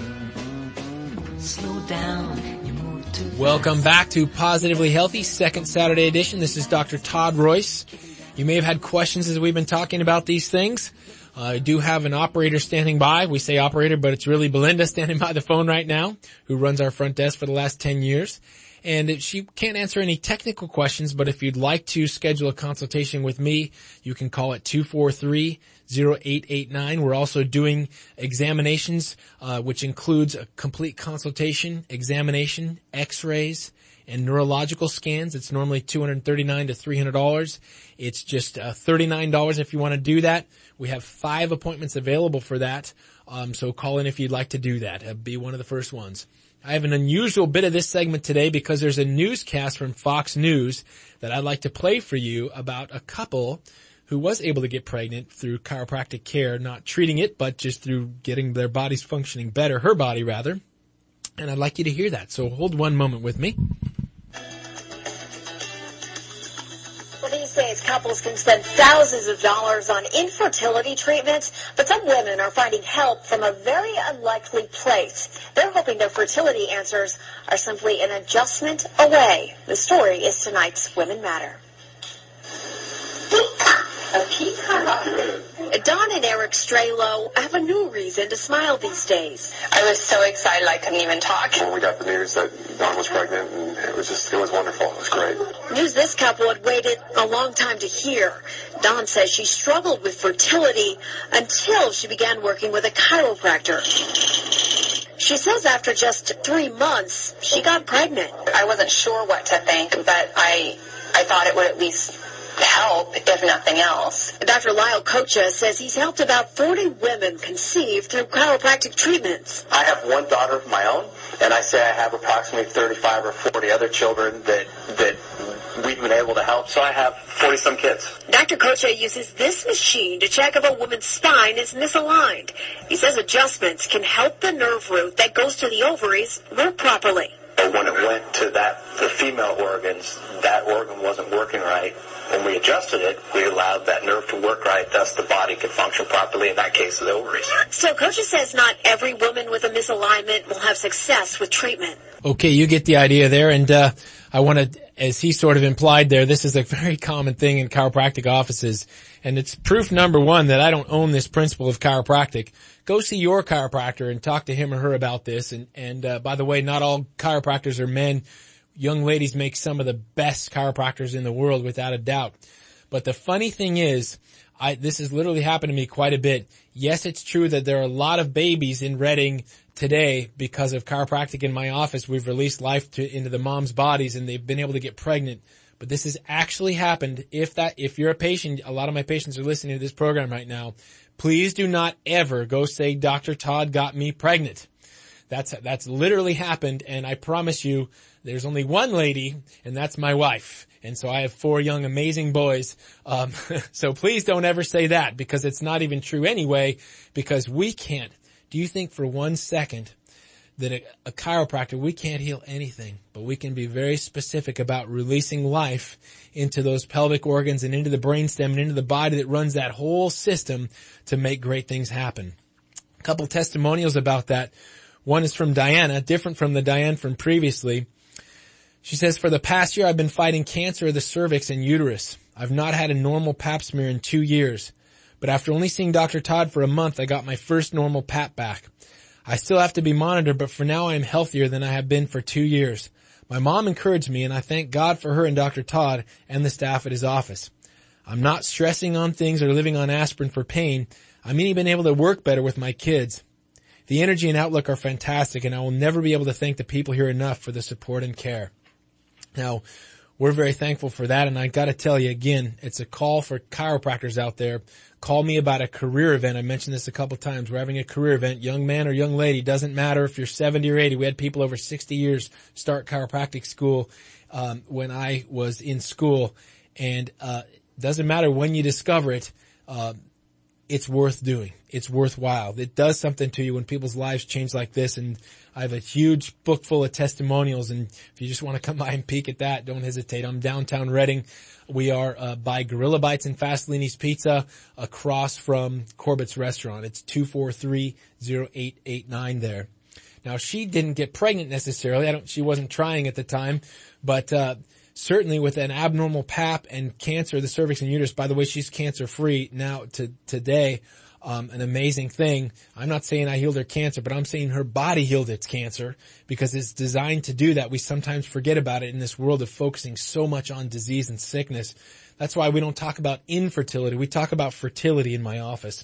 Slow down. Welcome back to Positively Healthy, second Saturday edition. This is Dr. Todd Royce. You may have had questions as we've been talking about these things. I do have an operator standing by. We say operator, but it's really Belinda standing by the phone right now, who runs our front desk for the last 10 years. And she can't answer any technical questions, but if you'd like to schedule a consultation with me, you can call at 243-0889. We're also doing examinations, which includes a complete consultation, examination, x-rays, and neurological scans. It's normally $239 to $300. It's just $39 if you want to do that. We have 5 appointments available for that. So call in if you'd like to do that. Be one of the first ones. I have an unusual bit of this segment today because there's a newscast from Fox News that I'd like to play for you about a couple who was able to get pregnant through chiropractic care, not treating it, but just through getting their bodies functioning better, her body rather. And I'd like you to hear that. So hold one moment with me. Well, these days, couples can spend thousands of dollars on infertility treatments, but some women are finding help from a very unlikely place. They're hoping their fertility answers are simply an adjustment away. The story is tonight's Women Matter. Don and Eric Strelo have a new reason to smile these days. I was so excited I couldn't even talk. When we got the news that Dawn was pregnant, and it was wonderful. It was great. News this couple had waited a long time to hear. Dawn says she struggled with fertility until she began working with a chiropractor. She says after just 3 months, she got pregnant. I wasn't sure what to think, but I thought it would at least help, if nothing else. Dr. Lyle Kocha says he's helped about 40 women conceive through chiropractic treatments. I have one daughter of my own, and I say I have approximately 35 or 40 other children that we've been able to help, so I have 40-some kids. Dr. Kocha uses this machine to check if a woman's spine is misaligned. He says adjustments can help the nerve root that goes to the ovaries work properly. But when it went to the female organs, that organ wasn't working right. When we adjusted it, we allowed that nerve to work right, thus the body could function properly, in that case, the ovaries. So Kocha says not every woman with a misalignment will have success with treatment. Okay, you get the idea there, and I want to, as he sort of implied there, this is a very common thing in chiropractic offices, and it's proof number one that I don't own this principle of chiropractic. Go see your chiropractor and talk to him or her about this, and by the way, not all chiropractors are men. Young ladies make some of the best chiropractors in the world, without a doubt. But the funny thing is, this has literally happened to me quite a bit. Yes, it's true that there are a lot of babies in Reading today because of chiropractic in my office. We've released life into the moms' bodies and they've been able to get pregnant. But this has actually happened. If you're a patient, a lot of my patients are listening to this program right now, please do not ever go say, Dr. Todd got me pregnant. That's literally happened, and I promise you, there's only one lady, and that's my wife. And so I have 4 young, amazing boys. So please don't ever say that, because it's not even true anyway, because we can't. Do you think for 1 second that a chiropractor, we can't heal anything, but we can be very specific about releasing life into those pelvic organs and into the brainstem and into the body that runs that whole system to make great things happen. A couple testimonials about that. One is from Diana, different from the Diane from previously. She says, for the past year, I've been fighting cancer of the cervix and uterus. I've not had a normal pap smear in 2 years. But after only seeing Dr. Todd for a month, I got my first normal pap back. I still have to be monitored, but for now I am healthier than I have been for 2 years. My mom encouraged me, and I thank God for her and Dr. Todd and the staff at his office. I'm not stressing on things or living on aspirin for pain. I'm even able to work better with my kids. The energy and outlook are fantastic, and I will never be able to thank the people here enough for the support and care. Now, we're very thankful for that, and I got to tell you again, it's a call for chiropractors out there. Call me about a career event. I mentioned this a couple times. We're having a career event. Young man or young lady, doesn't matter if you're 70 or 80. We had people over 60 years start chiropractic school when I was in school, and doesn't matter when you discover it. It's worth doing. It's worthwhile. It does something to you when people's lives change like this, and I have a huge book full of testimonials, and if you just want to come by and peek at that, don't hesitate. I'm downtown Reading. We are by Gorilla Bites and Fastellini's Pizza across from Corbett's Restaurant. It's 243-0889 there. Now, she didn't get pregnant necessarily. She wasn't trying at the time, but certainly with an abnormal pap and cancer of the cervix and uterus. By the way, she's cancer-free now today. An amazing thing. I'm not saying I healed her cancer, but I'm saying her body healed its cancer because it's designed to do that. We sometimes forget about it in this world of focusing so much on disease and sickness. That's why we don't talk about infertility. We talk about fertility in my office.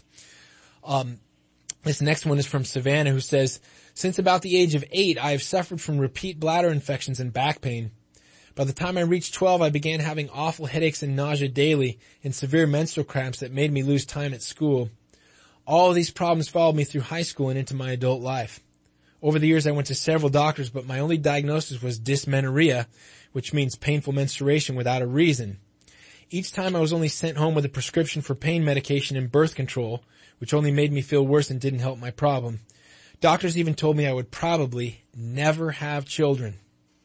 This next one is from Savannah, who says, since about the age of 8, I have suffered from repeat bladder infections and back pain. By the time I reached 12, I began having awful headaches and nausea daily and severe menstrual cramps that made me lose time at school. All of these problems followed me through high school and into my adult life. Over the years, I went to several doctors, but my only diagnosis was dysmenorrhea, which means painful menstruation without a reason. Each time I was only sent home with a prescription for pain medication and birth control, which only made me feel worse and didn't help my problem. Doctors even told me I would probably never have children.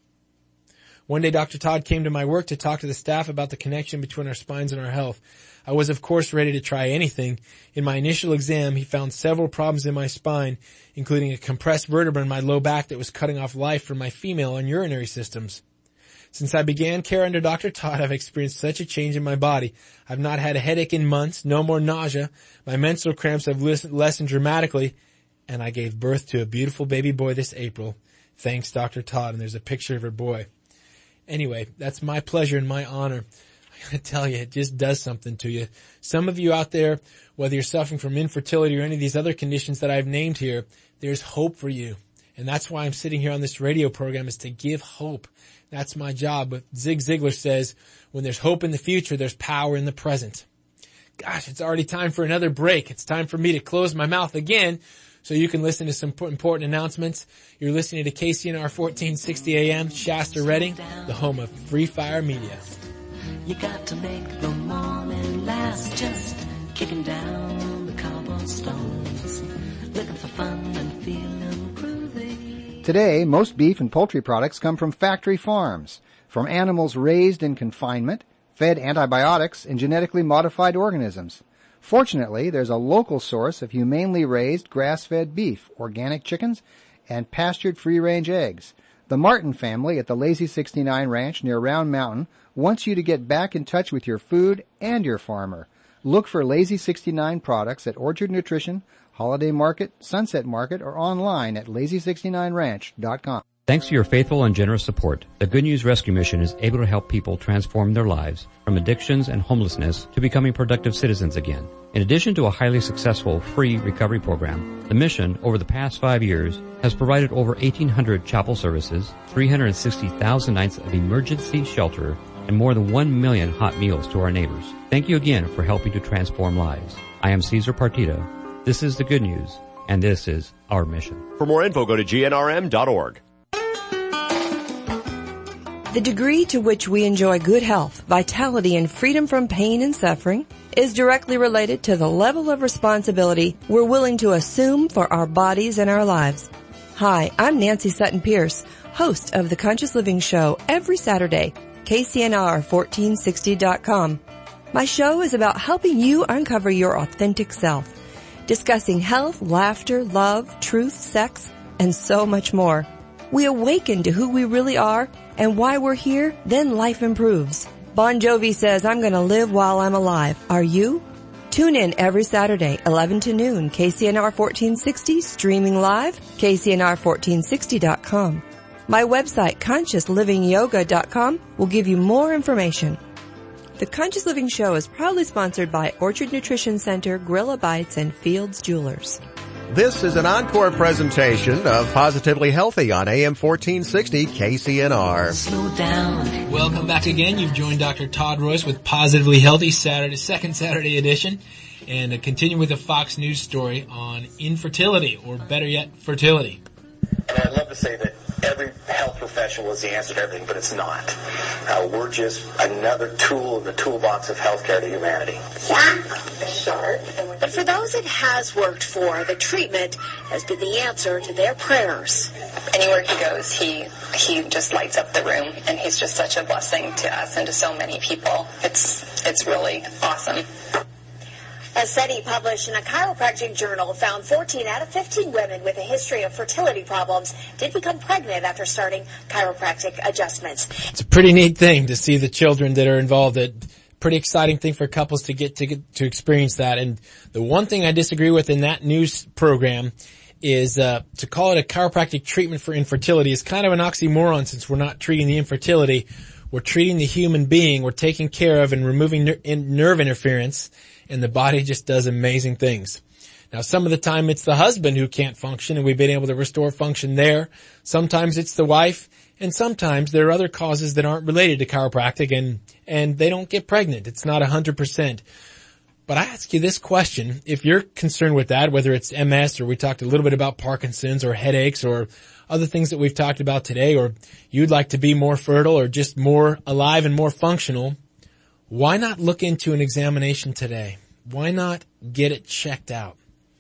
One day, Dr. Todd came to my work to talk to the staff about the connection between our spines and our health. I was, of course, ready to try anything. In my initial exam, he found several problems in my spine, including a compressed vertebra in my low back that was cutting off life from my female and urinary systems. Since I began care under Dr. Todd, I've experienced such a change in my body. I've not had a headache in months, no more nausea. My menstrual cramps have lessened dramatically, and I gave birth to a beautiful baby boy this April. Thanks, Dr. Todd. And there's a picture of her boy. Anyway, that's my pleasure and my honor. I gotta tell you, it just does something to you. Some of you out there, whether you're suffering from infertility or any of these other conditions that I've named here, there's hope for you. And that's why I'm sitting here on this radio program, is to give hope. That's my job. But Zig Ziglar says, when there's hope in the future, there's power in the present. Gosh, it's already time for another break. It's time for me to close my mouth again so you can listen to some important announcements. You're listening to KCNR 1460 AM, Shasta, Reading, the home of Free Fire Media. You got to make the morning last, just kicking down the cobblestones, looking for fun and feeling groovy. Today, most beef and poultry products come from factory farms, from animals raised in confinement, fed antibiotics and genetically modified organisms. Fortunately, there's a local source of humanely raised grass-fed beef, organic chickens, and pastured free-range eggs. The Martin family at the Lazy 69 Ranch near Round Mountain wants you to get back in touch with your food and your farmer. Look for Lazy 69 products at Orchard Nutrition, Holiday Market, Sunset Market, or online at lazy69ranch.com. Thanks to your faithful and generous support, the Good News Rescue Mission is able to help people transform their lives from addictions and homelessness to becoming productive citizens again. In addition to a highly successful free recovery program, the mission, over the past 5 years, has provided over 1,800 chapel services, 360,000 nights of emergency shelter, and more than 1 million hot meals to our neighbors. Thank you again for helping to transform lives. I am Cesar Partida. This is the Good News, and this is our mission. For more info, go to gnrm.org. The degree to which we enjoy good health, vitality, and freedom from pain and suffering is directly related to the level of responsibility we're willing to assume for our bodies and our lives. Hi, I'm Nancy Sutton Pierce, host of The Conscious Living Show every Saturday, KCNR1460.com. My show is about helping you uncover your authentic self, discussing health, laughter, love, truth, sex, and so much more. We awaken to who we really are and why we're here, then life improves. Bon Jovi says, I'm going to live while I'm alive. Are you? Tune in every Saturday, 11 to noon, KCNR 1460, streaming live, KCNR1460.com. My website, ConsciousLivingYoga.com, will give you more information. The Conscious Living Show is proudly sponsored by Orchard Nutrition Center, Gorilla Bites, and Fields Jewelers. This is an encore presentation of Positively Healthy on AM 1460 KCNR. Slow down. Welcome back again. You've joined Dr. Todd Royce with Positively Healthy second Saturday edition, and continue with a Fox News story on infertility, or better yet, fertility. And I'd love to say that every health professional is the answer to everything, but it's not. We're just another tool in the toolbox of healthcare to humanity. Sure. But for those it has worked for, the treatment has been the answer to their prayers. Anywhere he goes, he just lights up the room, and he's just such a blessing to us and to so many people. It's really awesome. A study published in a chiropractic journal found 14 out of 15 women with a history of fertility problems did become pregnant after starting chiropractic adjustments. It's a pretty neat thing to see the children that are involved. A pretty exciting thing for couples to get to experience that. And the one thing I disagree with in that news program is to call it a chiropractic treatment for infertility is kind of an oxymoron, since we're not treating the infertility. We're treating the human being. We're taking care of and removing nerve interference, and the body just does amazing things. Now, some of the time it's the husband who can't function, and we've been able to restore function there. Sometimes it's the wife, and sometimes there are other causes that aren't related to chiropractic, and they don't get pregnant. It's not 100%. But I ask you this question: if you're concerned with that, whether it's MS, or we talked a little bit about Parkinson's, or headaches, or other things that we've talked about today, or you'd like to be more fertile or just more alive and more functional, why not look into an examination today? Why not get it checked out?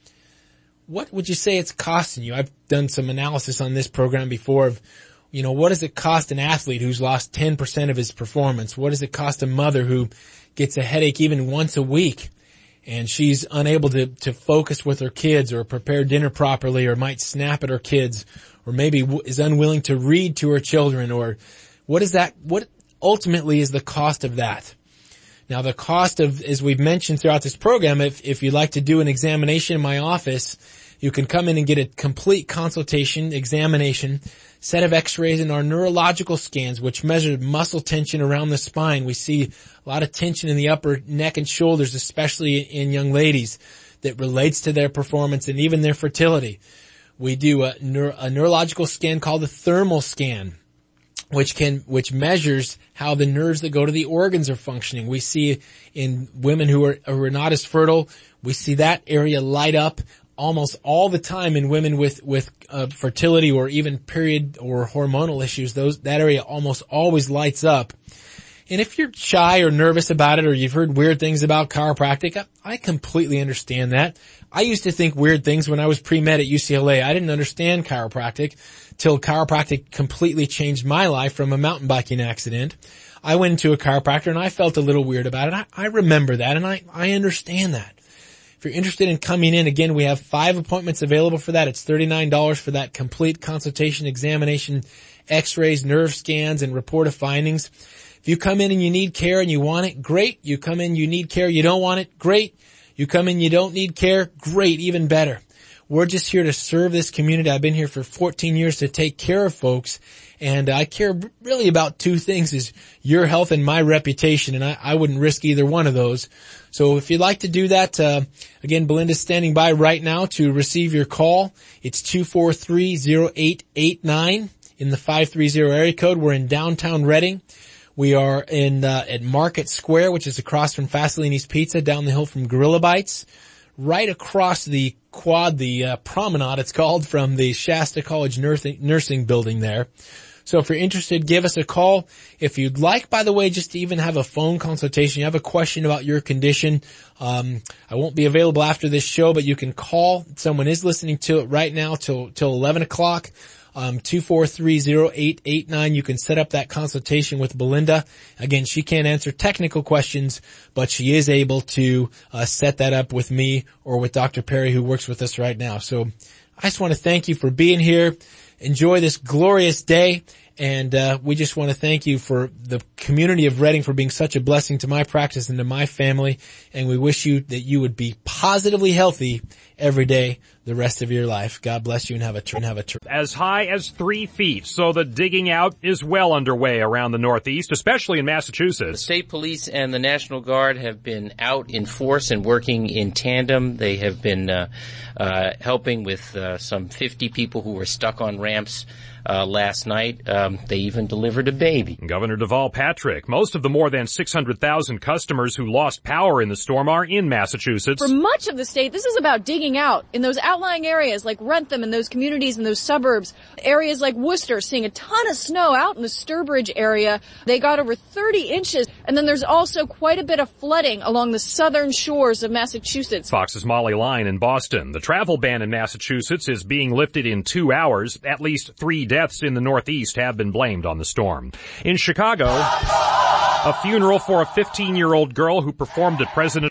What would you say it's costing you? I've done some analysis on this program before of, what does it cost an athlete who's lost 10% of his performance? What does it cost a mother who gets a headache even once a week, and she's unable to focus with her kids, or prepare dinner properly, or might snap at her kids, or maybe is unwilling to read to her children? Or what ultimately is the cost of that? Now, the cost of, as we've mentioned throughout this program, if you'd like to do an examination in my office, you can come in and get a complete consultation, examination, set of x-rays, and our neurological scans, which measure muscle tension around the spine. We see a lot of tension in the upper neck and shoulders, especially in young ladies, that relates to their performance and even their fertility. We do a neurological scan called the thermal scan, which measures how the nerves that go to the organs are functioning. We see in women who are not as fertile, we see that area light up almost all the time in women with fertility or even period or hormonal issues. That area almost always lights up. And if you're shy or nervous about it, or you've heard weird things about chiropractic, I completely understand that. I used to think weird things when I was pre-med at UCLA. I didn't understand chiropractic till chiropractic completely changed my life from a mountain biking accident. I went into a chiropractor and I felt a little weird about it. I remember that, and I understand that. If you're interested in coming in, again, we have 5 appointments available for that. It's $39 for that complete consultation, examination, x-rays, nerve scans, and report of findings. If you come in and you need care and you want it, great. You come in, you need care, you don't want it, great. You come in, you don't need care, great, even better. We're just here to serve this community. I've been here for 14 years to take care of folks, and I care really about 2 things, is your health and my reputation, and I wouldn't risk either one of those. So if you'd like to do that, again, Belinda's standing by right now to receive your call. It's 243-0889 in the 530 area code. We're in downtown Reading. We are at Market Square, which is across from Fasolini's Pizza, down the hill from Gorilla Bites, right across the quad, the promenade it's called, from the Shasta College nursing building there. So if you're interested, give us a call. If you'd like, by the way, just to even have a phone consultation, you have a question about your condition, I won't be available after this show, but you can call. Someone is listening to it right now till 11 o'clock. 243-0889. You can set up that consultation with Belinda. Again, she can't answer technical questions, but she is able to set that up with me or with Dr. Perry, who works with us right now. So I just want to thank you for being here. Enjoy this glorious day, And we just want to thank you for the community of Reading for being such a blessing to my practice and to my family. And we wish you that you would be positively healthy every day the rest of your life. God bless you and have a as high as 3 feet. So the digging out is well underway around the Northeast, especially in Massachusetts. The state police and the National Guard have been out in force and working in tandem. They have been helping with some 50 people who were stuck on ramps last night. They even delivered a baby. Governor Deval Patrick, most of the more than 600,000 customers who lost power in the storm are in Massachusetts. For much of the state, this is about digging out in those outlying areas like Wrentham and those communities and those suburbs. Areas like Worcester seeing a ton of snow out in the Sturbridge area. They got over 30 inches. And then there's also quite a bit of flooding along the southern shores of Massachusetts. Fox's Molly Line in Boston. The travel ban in Massachusetts is being lifted in 2 hours. At least 3 deaths in the Northeast have been blamed on the storm. In Chicago, a funeral for a 15-year-old girl who performed at President